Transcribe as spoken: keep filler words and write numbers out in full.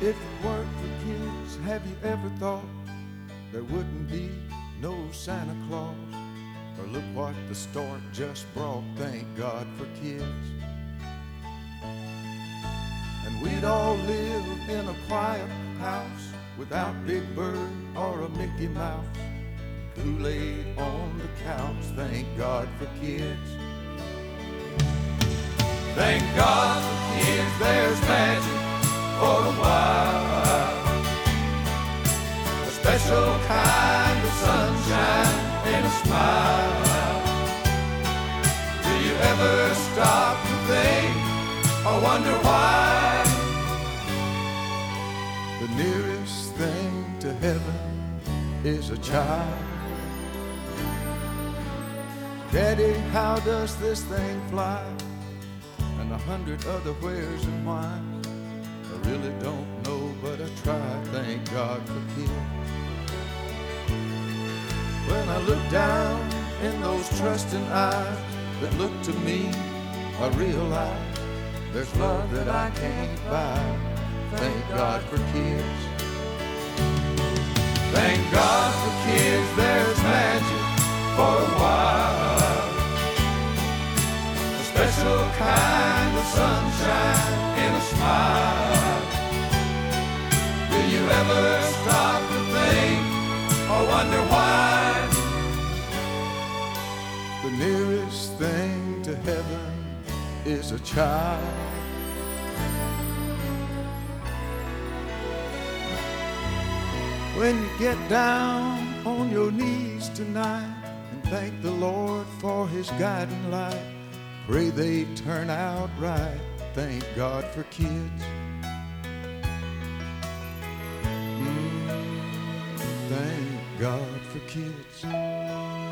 If it weren't for kids, have you ever thought there wouldn't be no Santa Claus? Or look what the stork just brought, thank God for kids. And we'd all live in a quiet house without Big Bird or a Mickey Mouse. Kool-Aid on the couch, thank God for kids. Thank God for kids, there's magic for a while. A special kind of sunshine and a smile. Do you ever stop to think or wonder why? The nearest thing to heaven is a child. Daddy, how does this thing fly? And a hundred other wheres and whys. I really don't know, but I try, thank God for kids. When I look down in those trusting eyes that look to me, I realize there's love that I can't buy, thank God for kids. Thank God for kids, there's magic for a while. A special kind of sunshine and a smile. Do you ever stop to think or wonder why? The nearest thing to heaven is a child. When you get down on your knees tonight and thank the Lord for His guiding light, pray they turn out right, thank God for kids. Mm, thank God for kids.